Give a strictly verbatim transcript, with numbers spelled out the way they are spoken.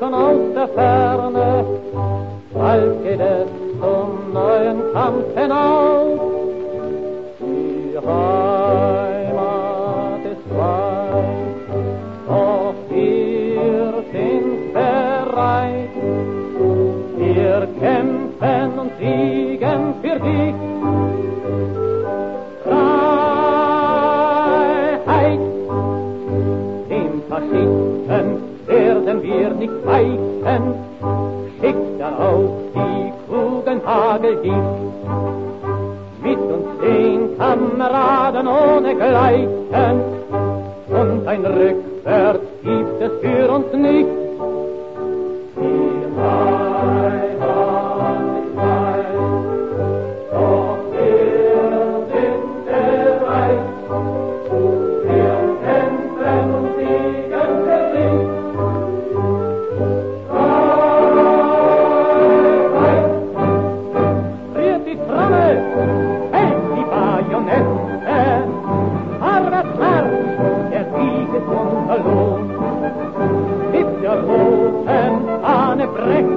schon aus der Ferne, bald geht es zum neuen Kampf hinaus. Die Heimat ist weit, doch wir sind bereit. Wir kämpfen und siegen für dich. Freiheit, dem Faschisten werden wir nicht weichen. Schickt er auf die Kugelhagel Gift. Mit uns zehn Kameraden ohne Gleichen. Und ein Rückwärts gibt es für uns nicht. Die Heimat ist weit, doch wir sind bereit. Wir kämpfen und siegen für dich. Freiheit, rührt die Trommel, hält die Bajonette, Marsch, Marsch, der Sieg ist unser Lohn. Mit der roten Fahne brechen